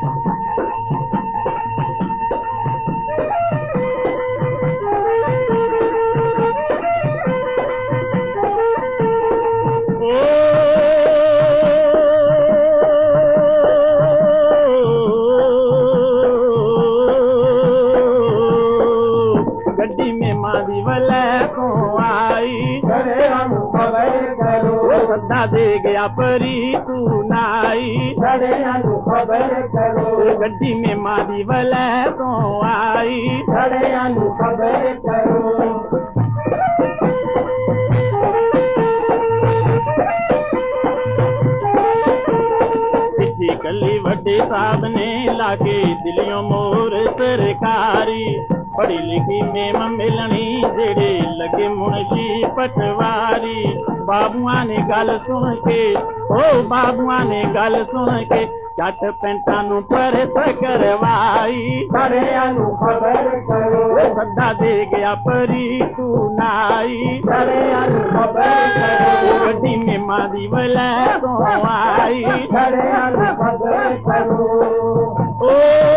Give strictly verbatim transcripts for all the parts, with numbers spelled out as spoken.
गड्डी में मादी वले को आई करे हम खबर करो सदा दे गया परी तू नाई करे हम खबर करो गड्डी में मादी वले को आई करे हम खबर करो कली वड्डे साहब ने लाके दिलियों मोर सरकारी पढ़ी लिखी मेम मिलनी जेड़े लगे मुंशी पटवारी बाबुआ ने गल सुन के ओ बाबुआ ने गल सुन के जट पेंटा नू परत करवाई करे हम खबर करो सदा दे गया परी तू नाई करे हम खबर करो गड्डी में मादी वले तो आई करे हम खबर करो ओ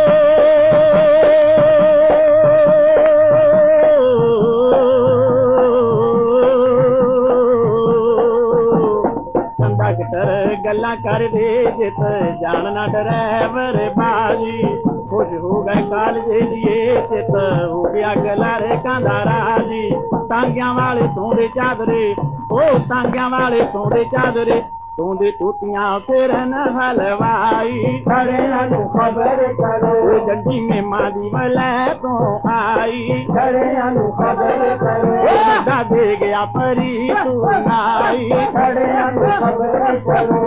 कंडक्टर गल्ला कर दे जित जानना ड्राइवर बाजी खुश हो गए कालज लिए चित हो गया गला रे कांदा राजी टांगिया वाले तोड़े चादरे ओ टांगिया वाले तोड़े चादरे तोड़े टूटियां फिर न हलवाई करे हम खबर करो गड्डी में मादी वले तो आई करे हम खबर करो सदा दे गया परी तू नाई करे हम खबर करो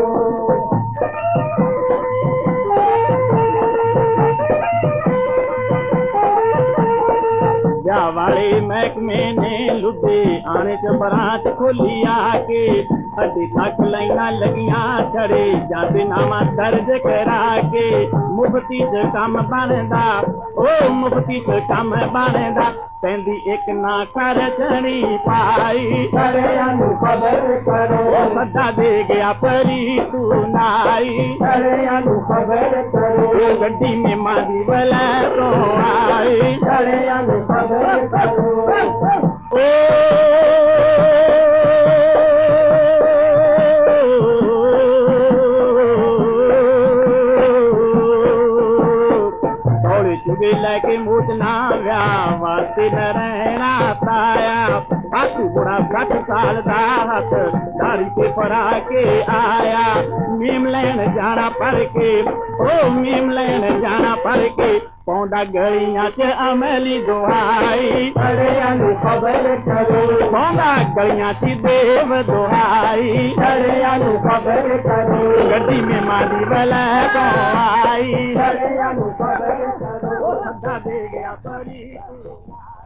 जा वाले महकमे ने लुटे आने च बरात खोली आके अड्डी तक लाइना लगियां छड़े जाते नामा दर्ज करा के मुफ्ती च कम बनदा ओ मुफ्ती च कम बनदा पेंदी एक ना कर चढ़ी पाई करे हम खबर करो सदा दे गया परी तू नाई करे हम खबर करो गड्डी में मादी वले तो आई करे हम खबर करो ओ थोड़ी चुगे लेके मोटना व्या वास्ते न रहना पाया बातू बुढ़ा सठ साल दा हथ दारी पे परा के आया मीम लेन जाना पर के ओ मीम लेन जाना पर के पौंदा गलियां च अमली दुहाई करे हम खबर करो पौंदा गलियां च देव दुहाई करे हम खबर करो गड्डी में मादी वले तो आई करे हम खबर करो सदा दे गया परी